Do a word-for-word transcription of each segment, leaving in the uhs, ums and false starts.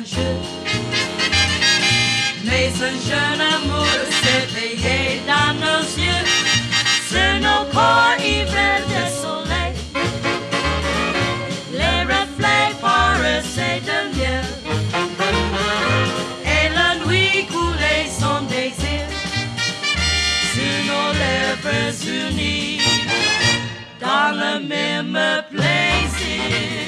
un jeu. Mais un jeune amour s'éveillait dans nos yeux, sur nos corps ivres de soleil. Les reflets paraissaient de miel, et la nuit coulait son désir sur nos lèvres unies, dans le même plaisir.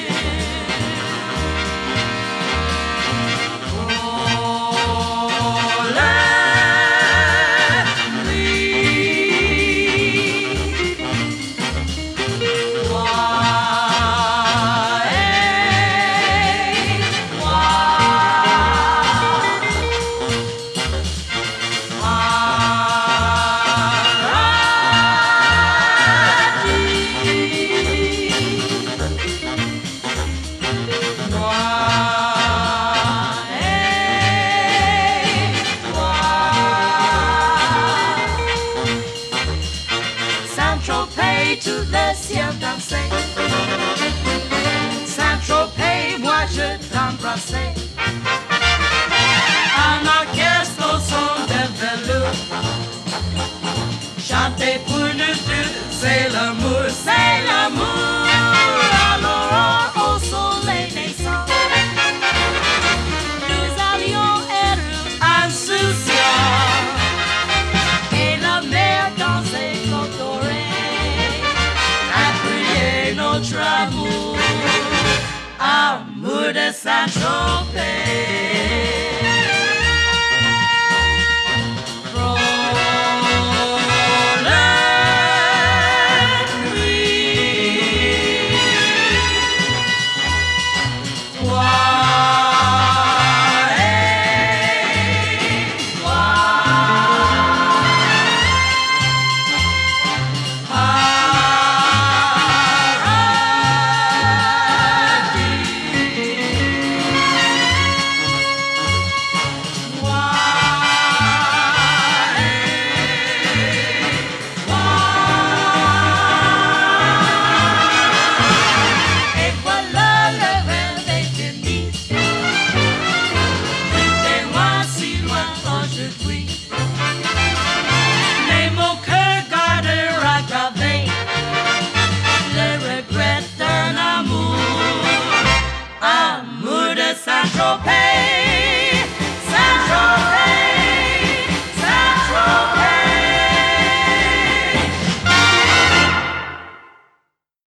Tout le ciel dansait, Saint-Tropez, moi je t'embrassais. Un orchestre au son de velours chantait pour nous deux, c'est l'amour, c'est l'amour. À l'aurore au soleil naissant, nous allions être insouciants, et la mer dansait colorée. Notre amour, amour de Saint-Tropez. Mais mon cœur gardera gravé le regret d'un amour, amour de Saint-Tropez.